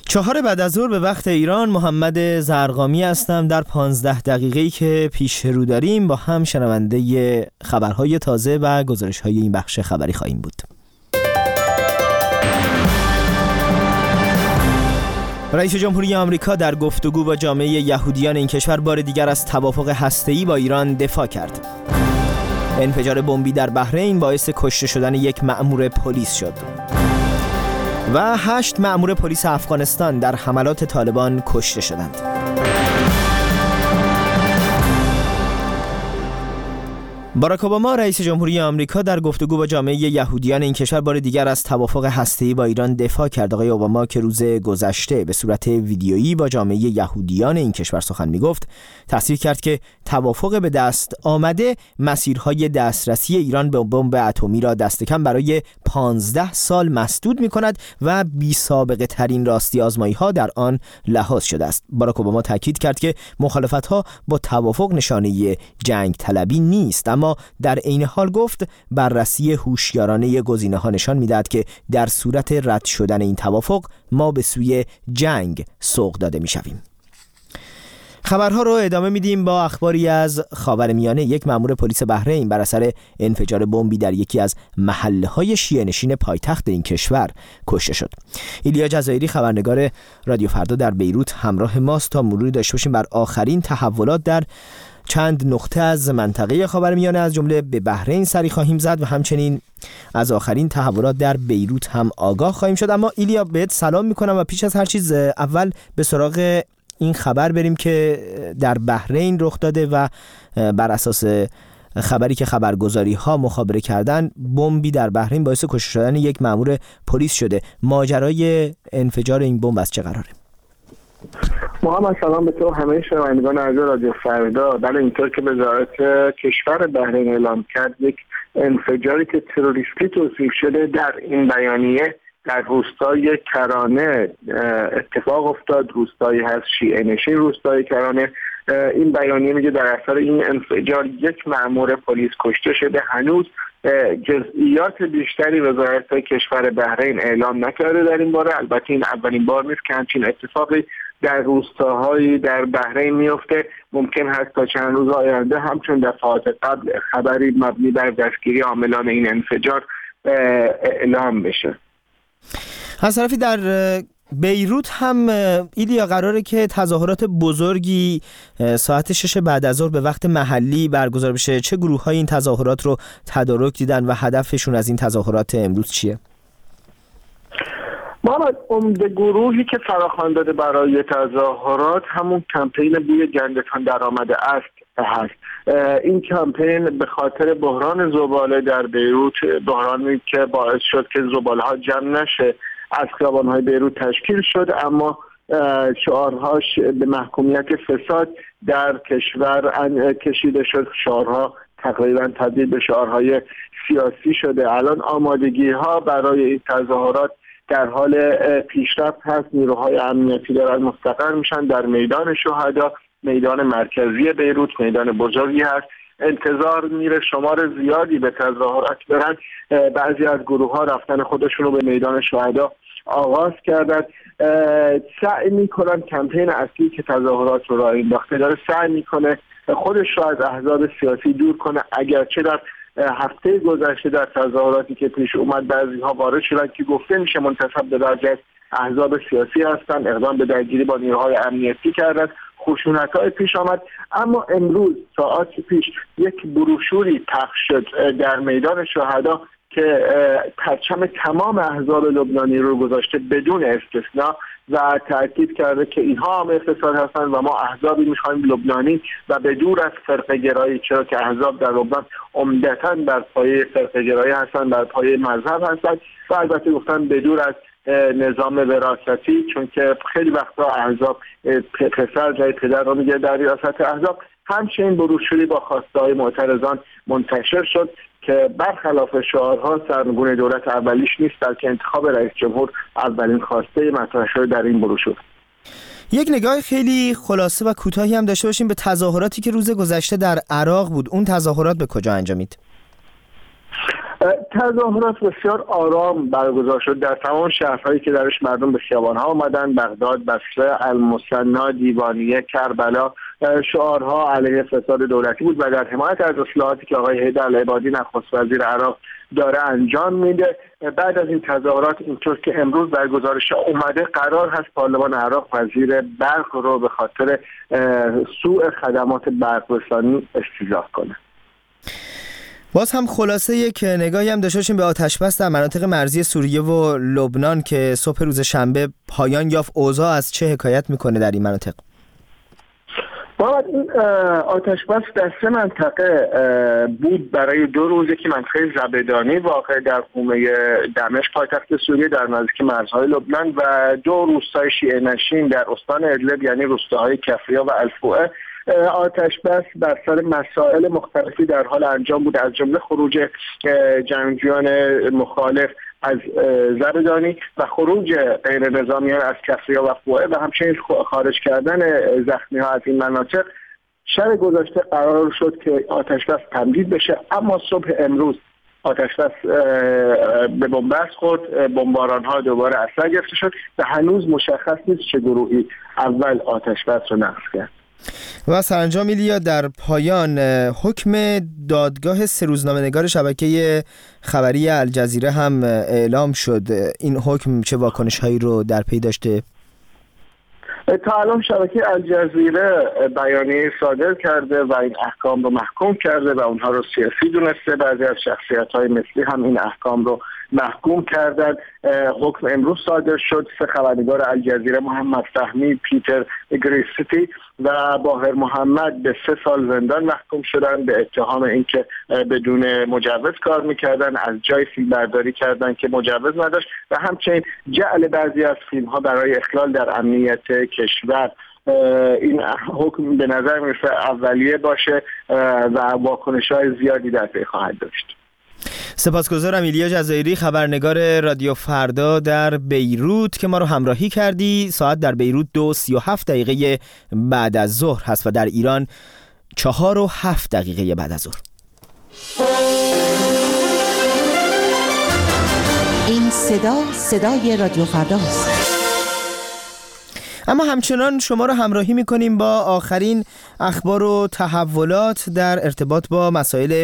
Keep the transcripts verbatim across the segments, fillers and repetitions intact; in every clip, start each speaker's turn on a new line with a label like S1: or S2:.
S1: چهار بعد از ظهر به وقت ایران، محمد زرقامی هستم. در پانزده دقیقه‌ای که پیش رو داریم با هم شنونده خبرهای تازه و گزارش‌های این بخش خبری خواهیم بود. رئیس جمهوری آمریکا در گفتگو با جامعه یهودیان این کشور بار دیگر از توافق هسته‌ای با ایران دفاع کرد. انفجار بمبی در بحرین باعث کشته شدن یک مأمور پلیس شد. و هشت مأمور پلیس افغانستان در حملات طالبان کشته شدند. باراک اوباما رئیس جمهوری آمریکا در گفتگو با جامعه یهودیان این کشور بار دیگر از توافق هسته‌ای با ایران دفاع کرد. آقای اوباما که روز گذشته به صورت ویدیویی با جامعه یهودیان این کشور سخن می‌گفت، تصریح کرد که توافق به دست آمده مسیرهای دسترسی ایران به بمب اتمی را دست کم برای پانزده سال مسدود می‌کند و بی‌سابقه ترین راستی آزمایی‌ها در آن لحاظ شده است. باراک اوباما تاکید کرد که مخالفت‌ها با توافق نشانه جنگ طلبی نیست، اما در عین حال گفت بررسی هوشیارانه گزینه‌ها نشان می‌دهد که در صورت رد شدن این توافق ما به سوی جنگ سوق داده می‌شویم. خبرها رو ادامه میدیم با اخباری از خاورمیانه. یک مأمور پلیس بحرین بر اثر انفجار بمبی در یکی از محله‌های شیعه‌نشین پایتخت این کشور کشته شد. ایلیا جزایری خبرنگار رادیو فردا در بیروت همراه ماست تا مروری داشته باشیم بر آخرین تحولات در چند نقطه از منطقه خاورمیانه از جمله به بحرین سری خواهیم زد و همچنین از آخرین تحولات در بیروت هم آگاه خواهیم شد. اما ایلیا بهت سلام میکنم و پیش از هر چیز اول به سراغ این خبر بریم که در بحرین رخ داده و بر اساس خبری که خبرگزاری ها مخابره کردن بمبی در بحرین باعث کشته شدن یک مأمور پلیس شده. ماجرای انفجار این بمب از چه قراره؟
S2: محمد سلام به تو همه شنوندگان عزیز رادیو فردا. بله، اینطور که وزارت کشور بحرین اعلام کرد، یک انفجاری که تروریستی توصیف شده در این بیانیه در روستای کرانه اتفاق افتاد. روستایی هست شیعه نشین روستای کرانه. این بیانیه میگه در اثر این انفجار یک مأمور پلیس کشته شده. هنوز جزئیات بیشتری وزارت کشور بحرین اعلام نکرده در این باره. البته این اولین بار نیست که همچین اتفاقی در روستاهایی در بحرین میفته. ممکن هست تا چند روز آینده همچون دفعات قبل خبری مبنی بر دستگیری عاملان این انفجار اعلام بشه.
S1: از طرفی در بیروت هم ایلیا قراره که تظاهرات بزرگی ساعت شش بعد از ظهر به وقت محلی برگزار بشه. چه گروه های این تظاهرات رو تدارک دیدن و هدفشون از این تظاهرات امروز چیه؟
S2: محمد، عمده گروهی که فراخوان داده برای تظاهرات همون کمپین بوی گندتان در آمده است هست. این کمپین به خاطر بحران زباله در بیروت، بحرانی که باعث شد که زباله ها جمع نشه، از خیابان‌های بیروت تشکیل شد، اما شعارهاش به محکومیت فساد در کشور کشیده شد. شعارها تقریبا تبدیل به شعارهای سیاسی شده. الان آمادگی ها برای این تظاهرات در حال پیشرفت هست. نیروهای امنیتی دارن مستقر میشن در میدان شهدا، میدان مرکزی بیروت، میدان بزرگی هست. انتظار میره شمار زیادی به تظاهرات برن. بعضی از گروه ها رفتن خودشون رو به میدان شهدا آغاز کردن. سعی میکنن کمپین اصلی که تظاهرات رو راه انداخته داره سعی میکنه خودش رو از احزاب سیاسی دور کنه. اگرچه در هفته گذشته در تظاهراتی که پیش اومد بعضی ها وارد شدن که گفته میشه منتسب به بعضی از احزاب سیاسی هستن، اقدام به درگیری با نیروهای امنیتی کردن، خشونت‌های پیش آمد. اما امروز ساعات پیش یک بروشوری پخش شد در میدان شهدا که پرچم تمام احزاب لبنانی رو گذاشته بدون استثناء و تاکید کرده که اینها حامی فساد هستند و ما احزابی میخوایم لبنانی و به دور از فرقه گرایی، چرا که احزاب در لبنان عمدتاً بر پایه فرقه گرایی هستند، بر پایه مذهب هستند و البته گفتن به دور از نظام وراثتی، چون که خیلی وقتا احزاب پسر جای پدر رو میگه در ریاست احزاب. همچنین بروشوری با خواسته‌های معترضان منتشر شد که برخلاف شعارها سرنگون دولت اولیش نیست، بلکه انتخاب رئیس جمهور اولین خواسته مطرح شده در این بروشور.
S1: یک نگاه خیلی خلاصه و کوتاهی هم داشته باشیم به تظاهراتی که روز گذشته در عراق بود. اون تظاهرات به کجا انجامید؟
S2: تظاهرات بسیار آرام برگزار شد در تمام شهرهایی که درش مردم به خیابان‌ها آمدند: بغداد، بصره، المثنی، دیوانیه، کربلا. شعارها علیه فساد دولتی بود و در حمایت از اصلاحاتی که آقای حیدر العبادی نخست وزیر عراق داره انجام میده. بعد از این تظاهرات، اینطور که امروز در گزارش اومده، قرار هست پارلمان عراق وزیر برق رو به خاطر سوء خدمات برق‌رسانی استیضاح کنه.
S1: باز هم خلاصه یک نگاهی هم داشته باشیم به آتش‌بس در مناطق مرزی سوریه و لبنان که صبح روز شنبه پایان یافت. اوضاع از چه حکایت میکنه در این مناطق؟
S2: باید این آتش‌بس در سه منطقه بود برای دو روزه که منطقه زبدانی واقع در حومه دمشق پایتخت سوریه در نزدیک مرزهای لبنان و دو روستای شیعه نشین در استان ادلب یعنی روستاهای کفریا و الفوئه. آتش‌بس بر سر مسائل مختلفی در حال انجام بود، از جمله خروج جنگجویان مخالف از زبدانی و خروج غیر نظامیان از کفریا و فوئه و همچنین خارج کردن زخمی ها از این مناطق. شب گذشته قرار شد که آتش‌بس تمدید بشه، اما صبح امروز آتش‌بس به بنبست خورد، بمباران ها دوباره اثر گرفته شد و هنوز مشخص نیست چه گروهی اول آتش‌بس رو نقض کرد.
S1: و سرانجام ایلیا، در پایان حکم دادگاه سه روزنامه‌نگار شبکه خبری الجزیره هم اعلام شد. این حکم چه واکنش‌هایی رو در پی داشته؟
S2: تا الان شبکه الجزیره بیانیه صادر کرده و این احکام رو محکوم کرده و اونها رو سیاسی دونسته. بعضی از شخصیت‌های مثلی هم این احکام رو محکوم کردن. حکم امروز صادر شد. سه خبرنگار الجزیره، محمد فهمی، پیتر گریستی و باهر محمد، به سه سال زندان محکوم شدن به اتهام اینکه بدون مجوز کار میکردن، از جای فیلم برداری کردن که مجوز نداشت و همچنین جعل بعضی از فیلم ها برای اخلال در امنیت کشور. این حکم به نظر میرسه اولیه باشه و واکنش‌های زیادی در پی خواهد داشت.
S1: سپاسگزارم ایلیا جزایری، خبرنگار رادیو فردا در بیروت که ما رو همراهی کردی. ساعت در بیروت دو سی و هفت دقیقه بعد از ظهر هست و در ایران چهار و هفت دقیقه بعد از ظهر.
S3: این صدا صدای رادیو فرداست.
S1: اما همچنان شما رو همراهی میکنیم با آخرین اخبار و تحولات در ارتباط با مسائل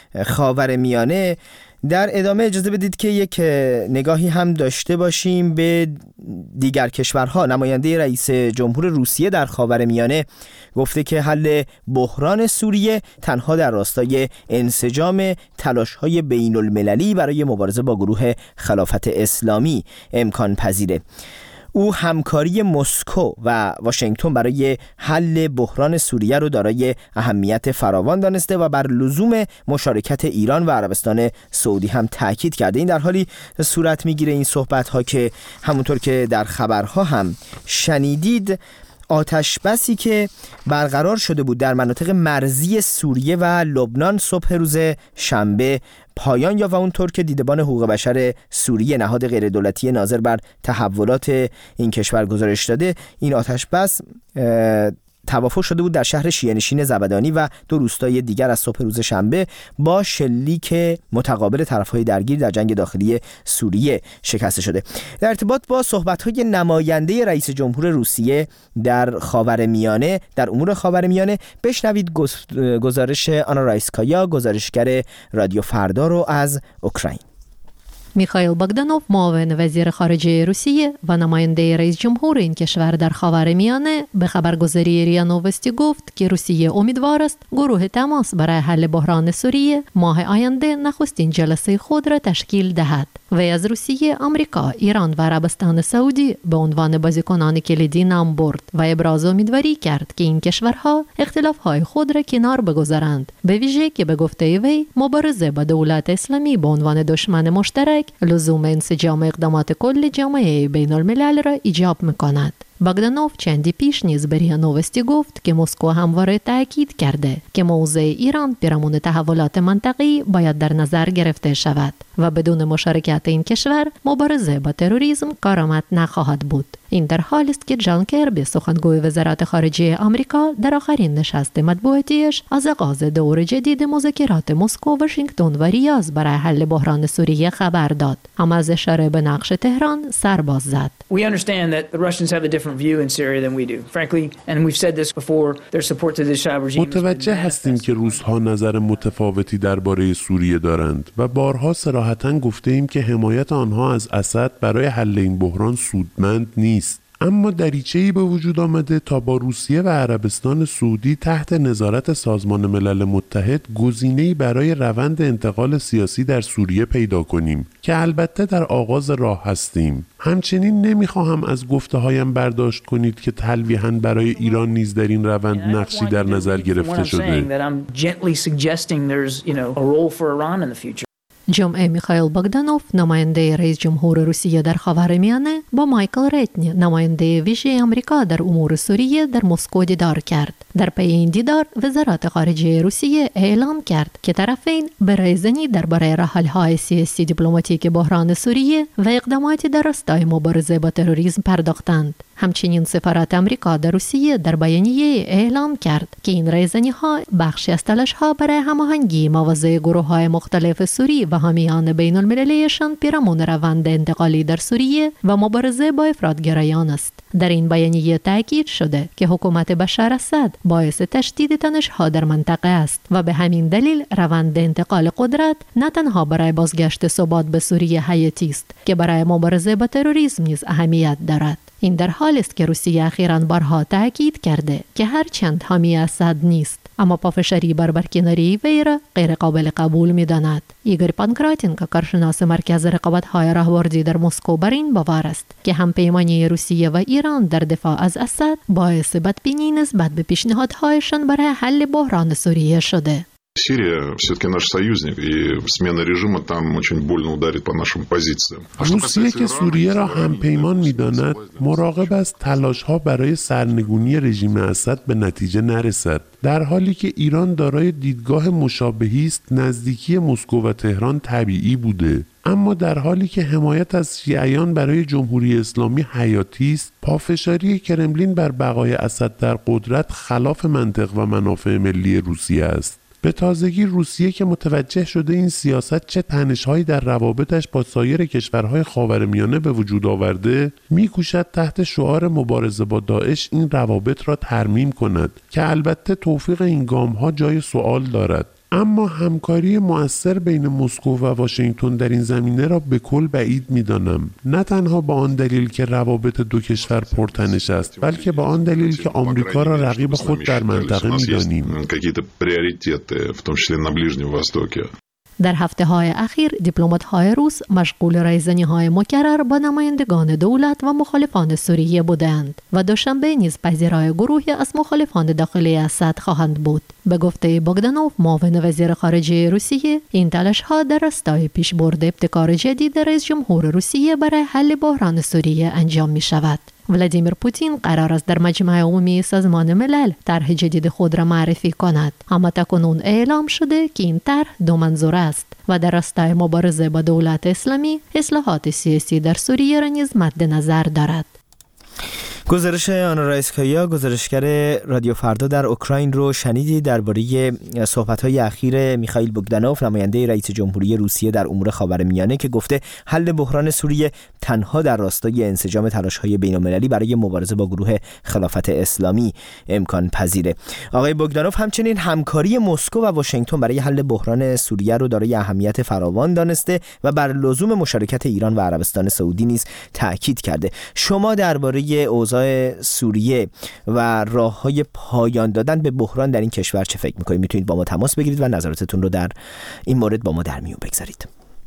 S1: خاورمیانه. در ادامه اجازه بدید که یک نگاهی هم داشته باشیم به دیگر کشورها. نماینده رئیس جمهور روسیه در خاورمیانه گفته که حل بحران سوریه تنها در راستای انسجام تلاش‌های بین المللی برای مبارزه با گروه خلافت اسلامی امکان پذیره. او همکاری مسکو و واشنگتن برای حل بحران سوریه رو دارای اهمیت فراوان دانسته و بر لزوم مشارکت ایران و عربستان سعودی هم تاکید کرده. این در حالی صورت میگیره این صحبت ها که همونطور که در خبرها هم شنیدید، آتش بسی که برقرار شده بود در مناطق مرزی سوریه و لبنان صبح روز شنبه پایان یافت و اونطور که دیدبان حقوق بشر سوریه، نهاد غیر دولتی ناظر بر تحولات این کشور گزارش داده، این آتش بس توافق شده بود در شهر شیعه نشین زبدانی و دو روستای دیگر از صبح روز شنبه با شلیک متقابل طرفهای درگیر در جنگ داخلی سوریه شکسته شده. در ارتباط با صحبت‌های نماینده رئیس جمهور روسیه در خاورمیانه، در امور خاورمیانه، بشنوید گزارش آنا رایسکایا، گزارشگر رادیو فردا رو از اوکراین.
S4: میخائیل باگدانوف، معاون وزیر خارجه روسیه و نماینده رئیس جمهور این کشور در خاورمیانه، به خبرگزاری ریا نووستی گفت که روسیه امیدوار است گروه تماس برای حل بحران سوریه ماه آینده نخستین جلسه خود را تشکیل دهد. و از روسیه، آمریکا، ایران و عربستان سعودی به عنوان بازیکنان کلیدی نام برد و ابراز امیدواری کرد که این کشورها اختلاف‌های خود را کنار بگذارند، به ویژه که به گفته وی مبارزه با دولت اسلامی به عنوان دشمن مشترک لزوم انسجام اقدامات کل جامعه بین الملل را ایجاب می‌کند. باگدانوف چندی پیش نیز به ریا نووستی گفت که مسکو همواره تاکید کرده که موضع ایران پیرامون تحولات منطقه‌ای باید در نظر گرفته شود. و بدون مشارکت این کشور مبارزه با تروریسم کارآمد نخواهد بود. این در حالی است که جان کربی سخنگوی وزارت خارجه آمریکا در آخرین نشست مطبوعاتیش از آغاز دور جدید مذاکرات مسکو، واشنگتن و ریاض برای حل بحران سوریه خبر داد، اما از اشاره به نقش تهران سر باز زد.
S5: We understand that the Russians have a different view in Syria than we do. Frankly, and we've said this before, their support to the Assad regime.
S6: متوجه هستیم که روس‌ها نظر متفاوتی درباره سوریه دارند و بارها صراحتاً گفته ایم که حمایت آنها از اسد برای حل این بحران سودمند نیست. اما دریچه‌ای به وجود آمده تا با روسیه و عربستان سعودی تحت نظارت سازمان ملل متحد گزینه‌ای برای روند انتقال سیاسی در سوریه پیدا کنیم که البته در آغاز راه هستیم. همچنین نمیخواهم از گفته‌هایم برداشت کنید که تلویحاً برای ایران نیز در این روند نقشی در نظر گرفته شده.
S4: جمعه میخائیل باگدانوف، نماینده رئیس جمهور روسیه در خاورمیانه، با مایکل ریتنی، نماینده ویژه آمریکا در امور سوریه، در مسکو دیدار کرد. در پی این دیدار وزارت خارجه روسیه اعلام کرد که طرفین به رایزنی درباره راه‌حل‌های سیاسی دیپلماتیک بحران سوریه و اقداماتی در راستای مبارزه با تروریسم پرداختند. همچنین سفارت آمریکا در روسیه در بیانیه اعلام کرد که این رایزنی‌ها بخشی از تلاش‌ها برای هماهنگی مواضع گروه‌های مختلف سوری و حامیان بین المللیشان پیرامون روند انتقالی در سوریه و مبارزه با افراطگرایان است. در این بیانیه تاکید شده که حکومت بشار اسد باعث تشدید تنش‌ها در منطقه است و به همین دلیل روند انتقال قدرت نه تنها برای بازگشت ثبات به سوریه حیاتی است که برای مبارزه با تروریسم نیز اهمیت دارد. این در حالی است که روسیه اخیراً بارها تاکید کرده که هرچند حامی اسد نیست، اما پافشاری بر برکناری وی را غیر قابل قبول می‌داند. ایگور پانکراتینکا، کارشناس مرکز رقابت‌های راهبردی در مسکو، بر این باور است که همپیمانی روسیه و ایران در دفاع از اسد باعث بدبینی نسبت به پیشنهادهایشان برای حل بحران سوریه شده.
S7: Сирия все-таки наш союзник, и смена режима там очень больно ударит по нашим позициям.
S6: روسیه که سوریه را همپیمان می‌داند، مراقب است تلاش‌ها برای سرنگونی رژیم اسد به نتیجه نرسد. در حالی که ایران دارای دیدگاه مشابهی است، نزدیکی مسکو و تهران طبیعی بوده. اما در حالی که حمایت از شیعیان برای جمهوری اسلامی حیاتی است، پافشاری کرملین بر بقای اسد در قدرت خلاف منطق و منافع ملی روسیه است. به تازگی روسیه که متوجه شده این سیاست چه تنش‌هایی در روابطش با سایر کشورهای خاورمیانه به وجود آورده، می‌کوشد تحت شعار مبارزه با داعش این روابط را ترمیم کند که البته توفیق این گام‌ها جای سوال دارد. اما همکاری مؤثر بین مسکو و واشنگتن در این زمینه را به کل بعید می‌دانم، نه تنها با آن دلیل که روابط دو کشور پرتنش است، بلکه با آن دلیل که آمریکا را رقیب خود در منطقه می‌دانیم.
S4: در هفته‌های اخیر دیپلمات‌های روس مشغول رایزنی‌های مکرر با نمایندگان دولت و مخالفان سوریه بودند و دوشنبه نیز پذیرای گروهی از مخالفان داخلی اسد خواهند بود. به گفته باگدانوف، معاون وزیر خارجه روسیه، این تلاش‌ها در راستای پیشبرد ابتکار جدید رئیس جمهور روسیه برای حل بحران سوریه انجام می‌شود. ولادیمیر پوتین قرار است در مجمع عمومی سازمان ملل طرح جدید خود را معرفی کند، اما تاکنون اعلام شده که این طرح دو منظور است و در راستای مبارزه با دولت اسلامی، اصلاحات سیاسی در سوریه را نیز مد نظر دارد.
S1: گزارش آنا رایسکایا، گزارشگر رادیو فردا در اوکراین رو شنیدید درباره صحبت‌های اخیر میخائیل بوگدانوف، نماینده رئیس جمهوری روسیه در امور خاورمیانه، که گفته حل بحران سوریه تنها در راستای انسجام تلاش‌های بین‌المللی برای مبارزه با گروه خلافت اسلامی امکان پذیره. آقای بوگدانوف همچنین همکاری مسکو و واشنگتن برای حل بحران سوریه رو دارای اهمیت فراوان دانسته و بر لزوم مشارکت ایران و عربستان سعودی نیز تاکید کرده. شما درباره اوضاع سوریه و راه‌های پایان دادن به بحران در این کشور چه فکر می‌کنید؟ میتونید با ما تماس بگیرید و نظراتتون رو در این مورد با ما در میون بگذارید.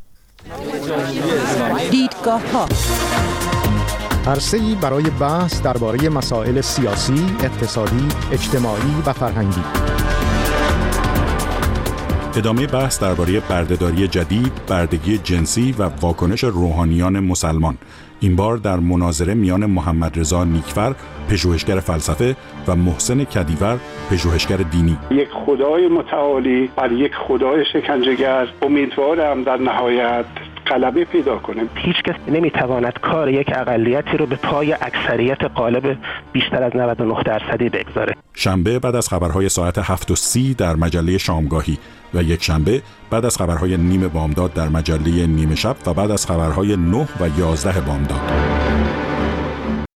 S3: دیدگاه‌ها،
S8: عرصه‌ای برای بحث درباره مسائل سیاسی، اقتصادی، اجتماعی و فرهنگی.
S9: ادامه بحث درباره بردهداری جدید، بردگی جنسی و واکنش روحانیان مسلمان. این بار در مناظره میان محمد رضا نیکفر، پژوهشگر فلسفه و محسن کدیور، پژوهشگر دینی.
S10: یک خدای متعالی بر یک خدای شکنجهگر، امیدوارم در نهایت غلبه پیدا کنه.
S11: هیچ کس نمیتواند کار یک اقلیتی رو به پای اکثریت غالب بیشتر از نود و نه درصدی بگذاره.
S9: شنبه بعد از خبرهای ساعت هفت و سی در مجله شامگاهی و یک شنبه بعد از خبرهای نیم بامداد در مجله نیمه شب و بعد از خبرهای نه و یازده بامداد.